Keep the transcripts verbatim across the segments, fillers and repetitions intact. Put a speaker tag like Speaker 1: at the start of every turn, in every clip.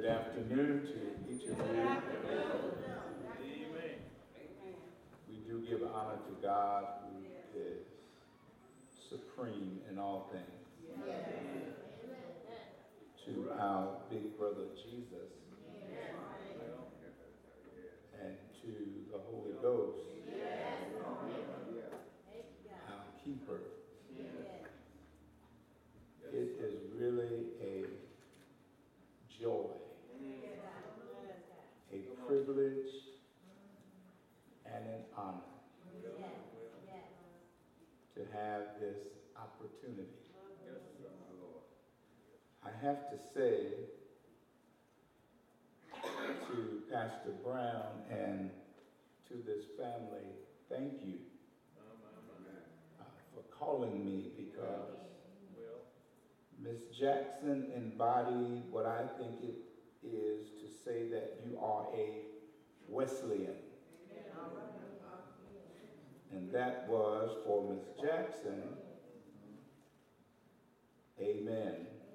Speaker 1: Good afternoon to each of you. We do give honor to God, who is supreme in all things. To our big brother Jesus. And to the Holy Ghost, our keeper. It is really a joy, a privilege, and an honor to have this opportunity. I have to say to Pastor Brown and to this family, thank you uh, for calling me, because Miss Jackson embodied what I think it is to say that you are a Wesleyan. And that was for Miss Jackson. Amen.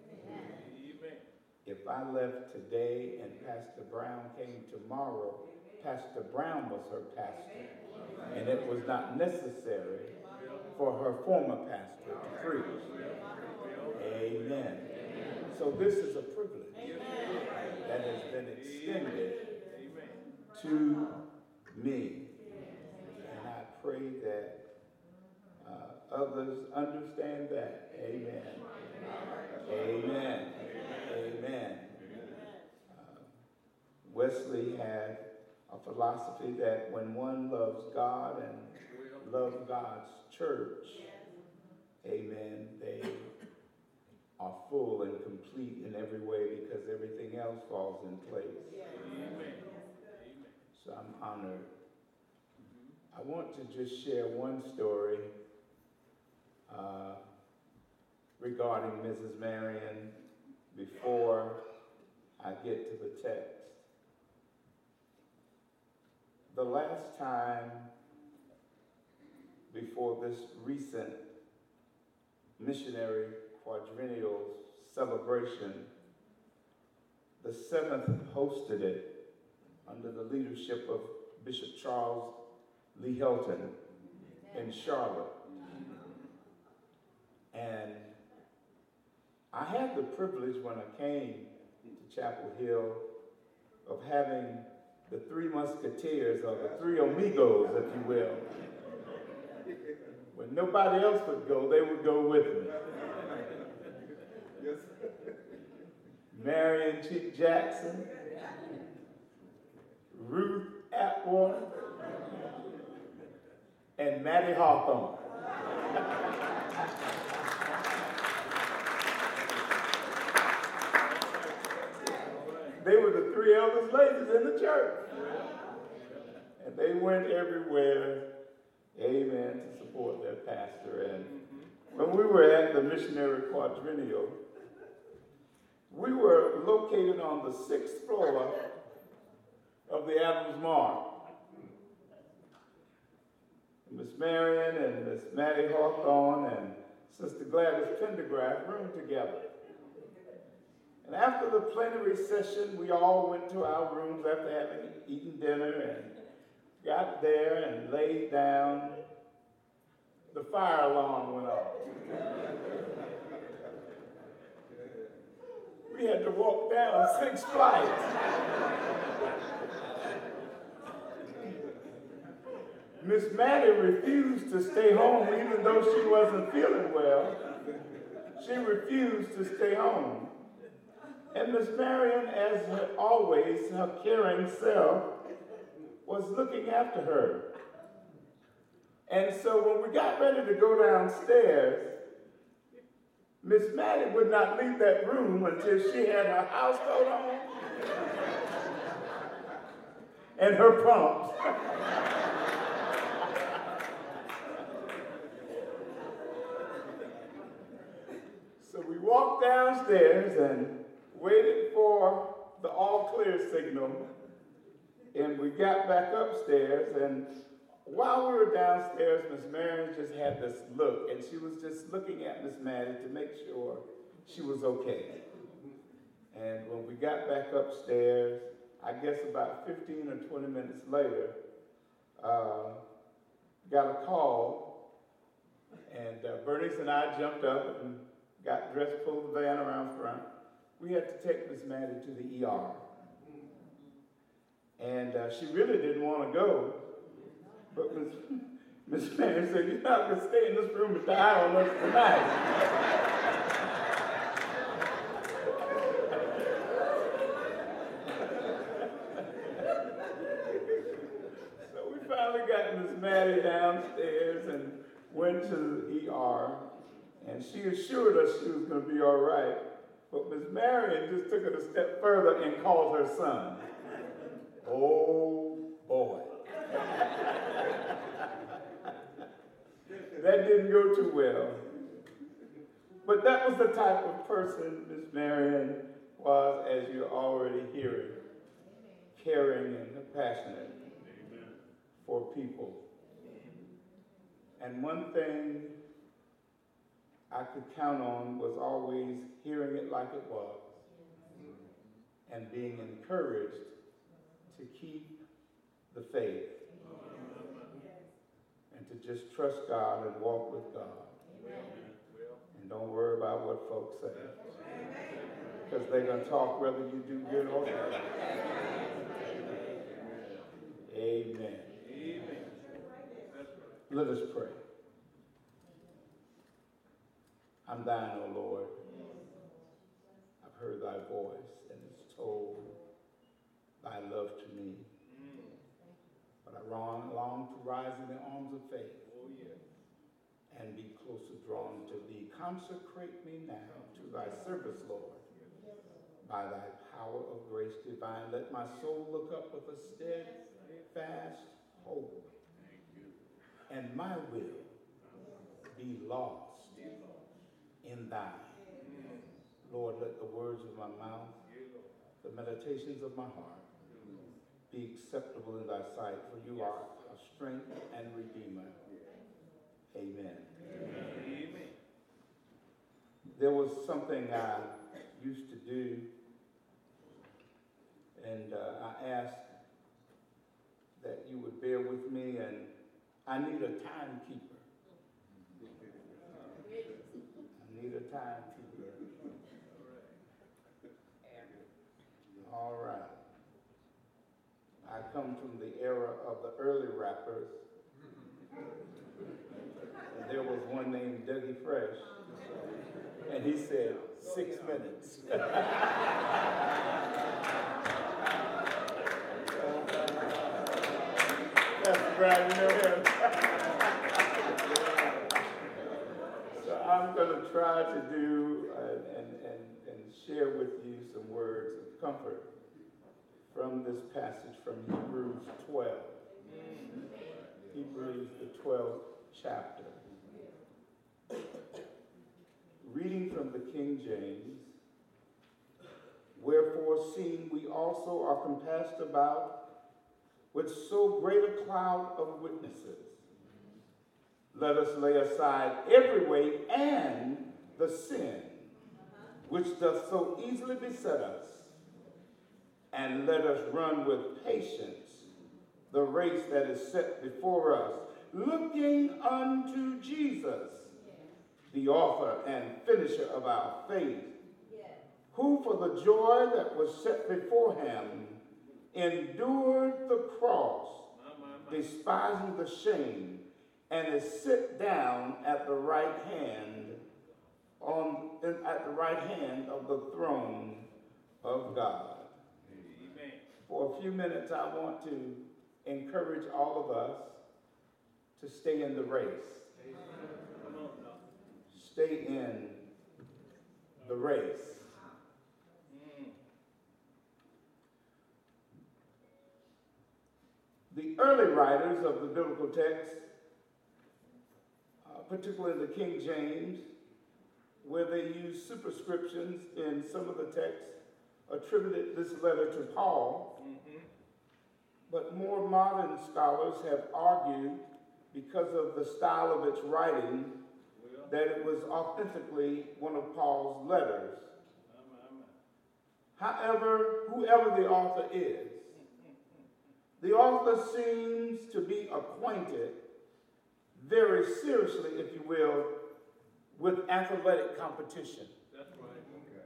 Speaker 1: If I left today and Pastor Brown came tomorrow, Pastor Brown was her pastor. And it was not necessary for her former pastor to preach. Amen. So this is a privilege that has been extended to me. And I pray that uh, others understand that. Amen. Amen. Amen. Uh, Wesley had a philosophy that when one loves God and loves God's church, amen, they are full and complete in every way, because everything else falls in place. Amen. So I'm honored. I want to just share one story uh, regarding Missus Marion before I get to the text. The last time before this recent missionary quadrennial celebration, the seventh hosted it under the leadership of Bishop Charles Lee Helton in Charlotte. And I had the privilege when I came to Chapel Hill of having the three musketeers, or the three amigos, if you will. When nobody else would go, they would go with me. Yes. Marion Chick Jackson, Ruth Atwater, and Maddie Hawthorne. They were the three eldest ladies in the church. And they went everywhere, amen, to support their pastor. And when we were at the missionary quadrennial, we were located on the sixth floor of the Adams Mark. Miss Marion and Miss Maddie Hawthorne and Sister Gladys Pendergraft roomed together. And after the plenary session, we all went to our rooms after having eaten dinner and got there and laid down. The fire alarm went off. We had to walk down six flights. Miss Maddie refused to stay home even though she wasn't feeling well. She refused to stay home. And Miss Marion, as always, her caring self, was looking after her. And so when we got ready to go downstairs, Miss Maddie would not leave that room until she had her house coat on and her pumps. So we walked downstairs and waited for the all clear signal, and we got back upstairs, and while we were downstairs, Miss Marion just had this look, and she was just looking at Miss Maddie to make sure she was okay. And when we got back upstairs, I guess about fifteen or twenty minutes later, uh, got a call, and uh, Bernice and I jumped up and got dressed, pulled the van around front. We had to take Miss Maddie to the E R. And uh, she really didn't want to go, but Miss Miss Maddie said, "You're not going to stay in this room and die on us tonight." Got Miss Maddie downstairs and went to the E R, and she assured us she was going to be all right. But Miss Marion just took it a step further and called her son. Oh boy. That didn't go too well. But that was the type of person Miss Marion was, as you're already hearing, caring and compassionate for people. And one thing I could count on was always hearing it like it was and being encouraged to keep the faith and to just trust God and walk with God. And don't worry about what folks say, because they're going to talk whether you do good or bad. Amen. Let us pray. I'm thine, O Lord. I've heard thy voice and it's told thy love to me. But I long, long to rise in the arms of faith and be closer drawn to thee. Consecrate me now to thy service, Lord, by thy power of grace divine. Let my soul look up with a steadfast hope, and my will be lost in thine. Lord, let the words of my mouth, the meditations of my heart, be acceptable in thy sight, for you are our strength and redeemer. Amen. Amen. There was something I used to do, and uh, I asked that you would bear with me, and I need a timekeeper. I need a timekeeper. All right. I come from the era of the early rappers. And there was one named Dougie Fresh, and he said, six minutes. That's right, you know him. So I'm going to try to do uh, and, and, and share with you some words of comfort from this passage from Hebrews twelve. Hebrews, the twelfth chapter. Reading from the King James. Wherefore, seeing we also are compassed about with so great a cloud of witnesses, let us lay aside every weight and the sin which doth so easily beset us, and let us run with patience the race that is set before us, looking unto Jesus, the author and finisher of our faith, who for the joy that was set before him endured the cross, despising the shame, and is set down at the right hand on at the right hand of the throne of God. Amen. For a few minutes, I want to encourage all of us to stay in the race. Amen. Stay in the race. The early writers of the biblical text, uh, particularly the King James, where they use superscriptions in some of the texts, attributed this letter to Paul. Mm-hmm. But more modern scholars have argued, because of the style of its writing, that it was authentically one of Paul's letters. However, whoever the author is, the author seems to be acquainted very seriously, if you will, with athletic competition.
Speaker 2: That's right.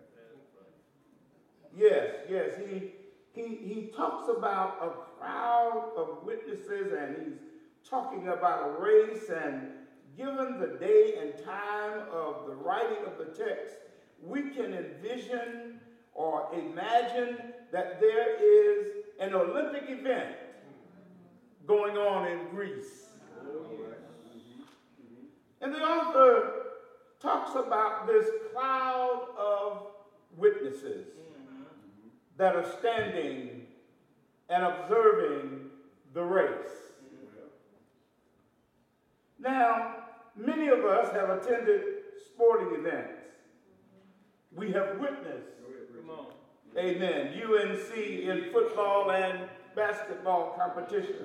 Speaker 2: Okay.
Speaker 1: Yes, yes. He, he, he talks about a crowd of witnesses, and he's talking about a race, and given the day and time of the writing of the text, we can envision or imagine that there is an Olympic event going on in Greece. And the author talks about this cloud of witnesses that are standing and observing the race. Now, many of us have attended sporting events. We have witnessed, amen, U N C in football and basketball competition.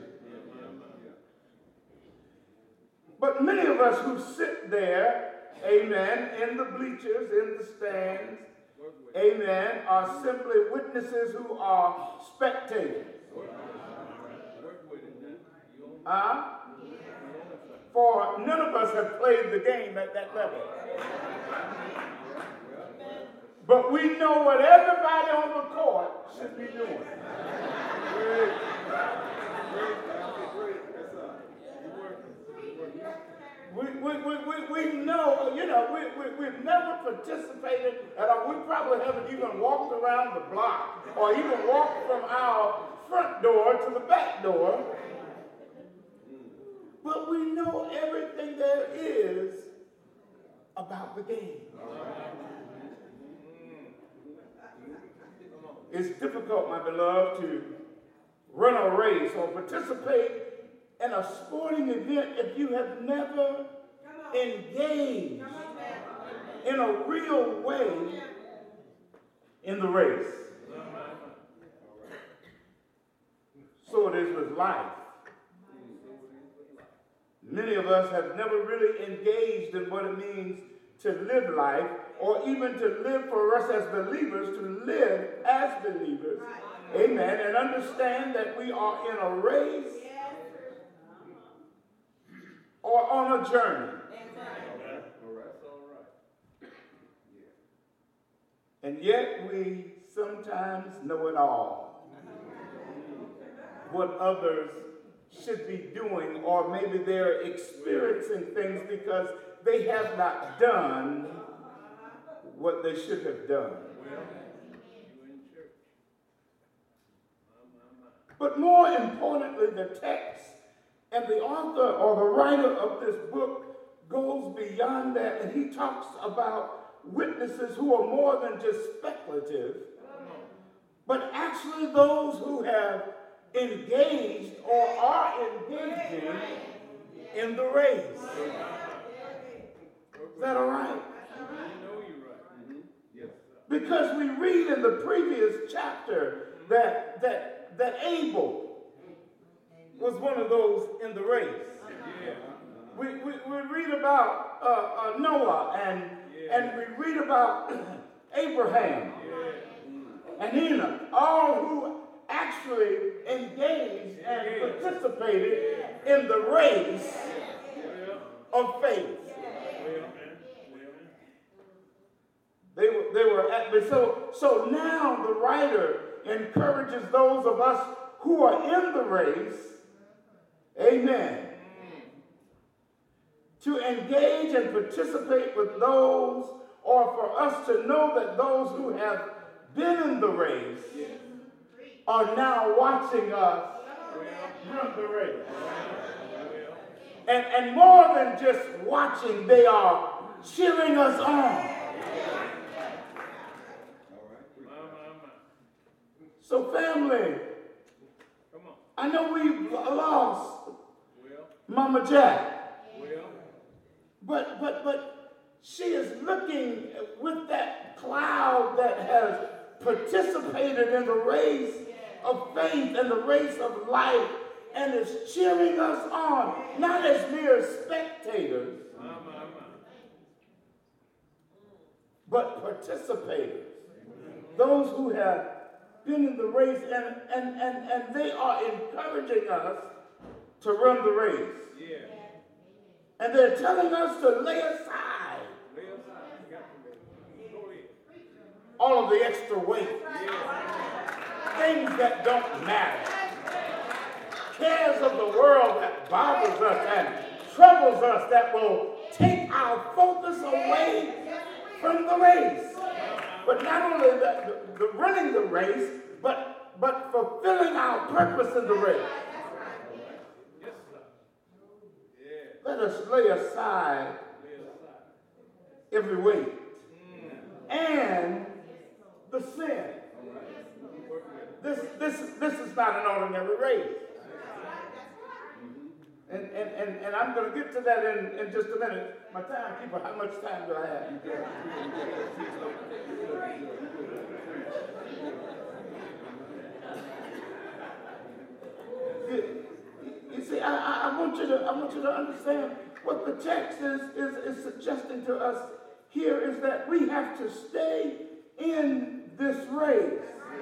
Speaker 1: But many of us who sit there, amen, in the bleachers, in the stands, amen, are simply witnesses who are spectators. Uh, for none of us have played the game at that level. But we know what everybody on the court should be doing. We, we, we, we, we know, you know, we, we, we've never participated, and we probably haven't even walked around the block or even walked from our front door to the back door. But we know everything there is about the game. It's difficult, my beloved, to run a race or participate in a sporting event if you have never engaged in a real way in the race. So it is with life. Many of us have never really engaged in what it means to live life, or even to live for us as believers, to live as believers. Amen. And understand that we are in a race or on a journey. And yet we sometimes know it all. What others should be doing, or maybe they're experiencing things because they have not done what they should have done. But more importantly, the text and the author or the writer of this book goes beyond that, and he talks about witnesses who are more than just speculative, but actually those who have engaged or are engaging in the race. Is that all right? Because we read in the previous chapter that that that Abel was one of those in the race. We, we, we read about uh, uh, Noah, and and we read about Abraham and Enoch, all who actually engaged and participated in the race of faith. They were, they were at, so, so now the writer encourages those of us who are in the race, amen, to engage and participate with those, or for us to know that those who have been in the race are now watching us run the race. And, and more than just watching, they are cheering us on. So family, I know we've lost Mama Jack, but but but she is looking with that cloud that has participated in the race of faith and the race of life, and is cheering us on, not as mere spectators, but participators. those who have been in the race, and, and, and, and they are encouraging us to run the race. Yeah. And they're telling us to lay aside, lay aside. all of the extra weight, yeah. things that don't matter, cares of the world that bothers us and troubles us, that will take our focus away from the race. But not only the, the, the running the race, but, but fulfilling our purpose in the race. Let us lay aside every weight and the sin. This, this, this is not an ordinary race. And, and, and, and I'm going to get to that in, in just a minute. My timekeeper, how much time do I have? You, you see, I, I, I, want you to, I want you to understand what the text is, is, is suggesting to us here is that we have to stay in this race.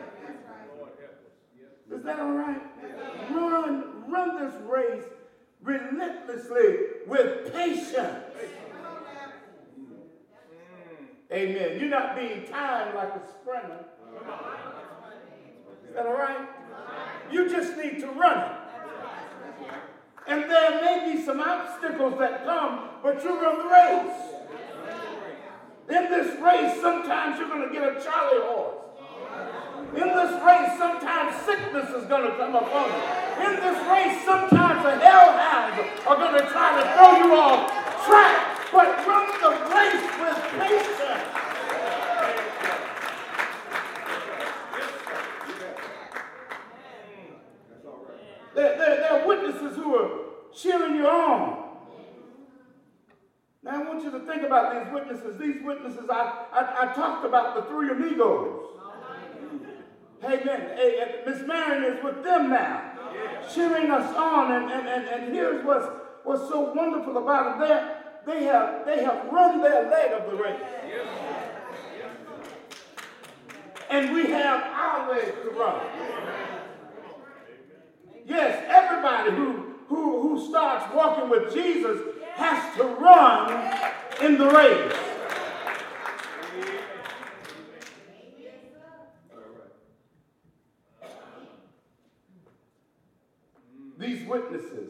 Speaker 1: Is that all right? Run, run this race relentlessly with patience. Amen. You're not being timed like a sprinter. Is that all right? You just need to run it. And there may be some obstacles that come, but you run the race. In this race, sometimes you're going to get a Charlie horse. In this race, sometimes sickness is going to come upon you. In this race, sometimes the hellhounds are going to try to throw you off track. But run the race with patience. There, there, there are witnesses who are cheering you on. Now, I want you to think about these witnesses. These witnesses, I, I, I talked about the three amigos. Amen. Hey, Miss Marion is with them now, cheering us on. And, and, and, and here's what's, what's so wonderful about it. They're, they have, they have run their leg of the race. And we have our leg to run. Yes, everybody who, who, who starts walking with Jesus has to run in the race. These witnesses,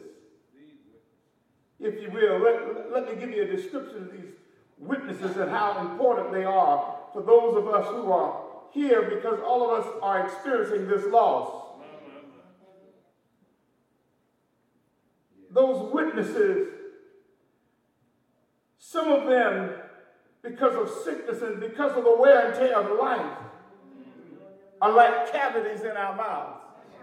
Speaker 1: if you will, let, let me give you a description of these witnesses and how important they are for those of us who are here, because all of us are experiencing this loss. Those witnesses, some of them, because of sickness and because of the wear and tear of life, are like cavities in our mouths.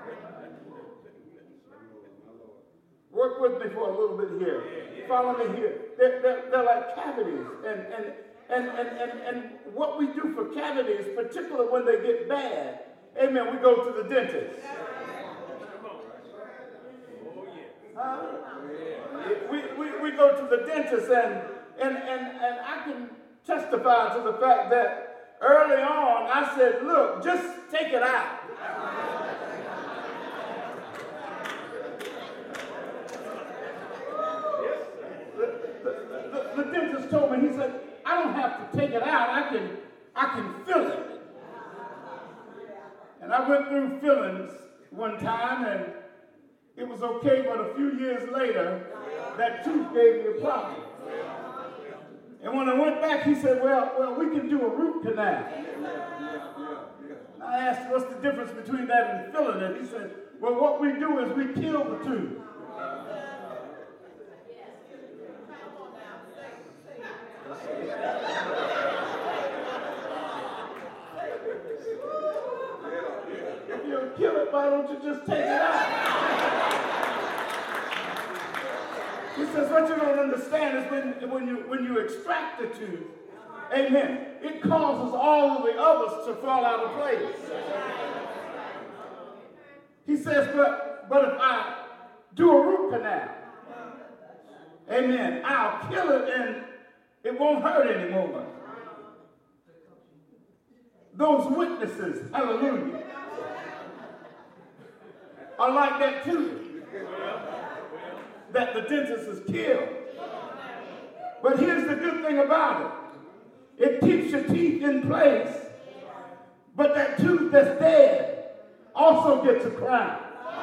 Speaker 1: Work with me for a little bit here. Follow me here. They're, they're, they're like cavities. And, and, and, and, and, and what we do for cavities, particularly when they get bad, amen, we go to the dentist. Uh, we, we, we go to the dentist, and, and, and, and I can testify to the fact that early on I said, look, just take it out. The dentist told me, he said, I don't have to take it out. I can, I can feel it. And I went through fillings one time, and it was okay, but a few years later, that tooth gave me a problem. And when I went back, he said, well, well, we can do a root canal. I asked, what's the difference between that and filling it? He said, well, what we do is we kill the tooth. If you kill it, why don't you just take it out? He says, what you don't understand is when, when, you, when you extract the tooth, amen, it causes all of the others to fall out of place. He says, but, but if I do a root canal, amen, I'll kill it and it won't hurt anymore. those witnesses, hallelujah, are like that too, that the dentist is killed. But here's the good thing about it. It keeps your teeth in place, but that tooth that's dead also gets a crown.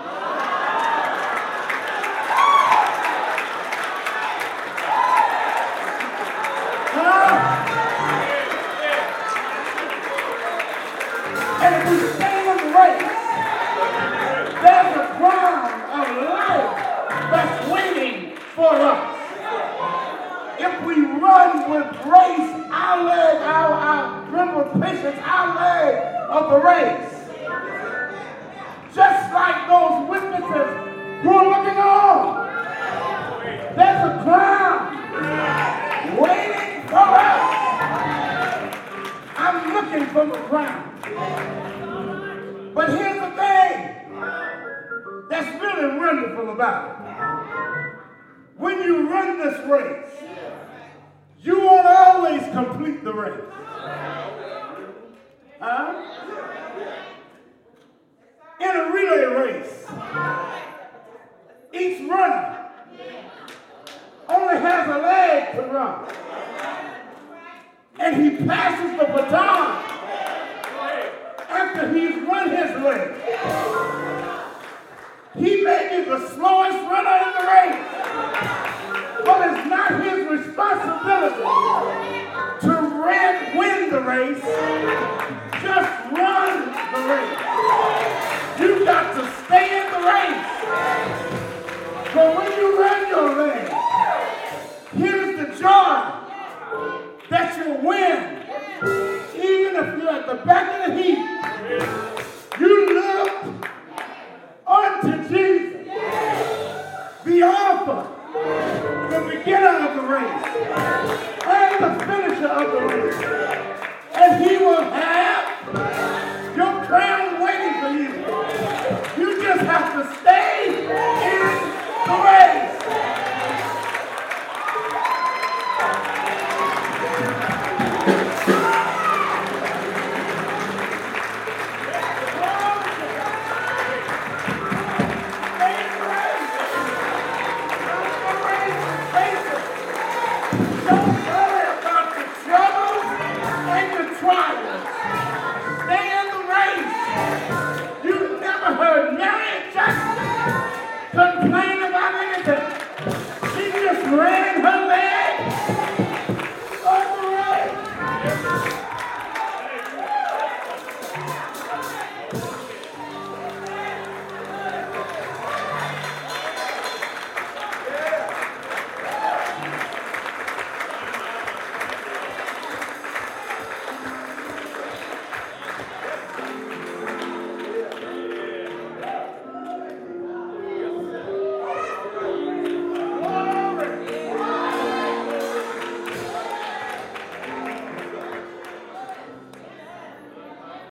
Speaker 1: And if we stay in the race, there's a crown of life that's waiting for us. If we run with grace, our leg, our, our run with patience, our leg of the race, just like those witnesses who are looking on, there's a crown waiting for us. I'm looking for the crown. But here's the thing that's really wonderful about it. When you run this race, you won't always complete the race. Huh? In a relay race, each runner only has a leg to run. And he passes the baton after he's run his race. He may be the slowest runner in the race, but it's not his responsibility to win the race. Just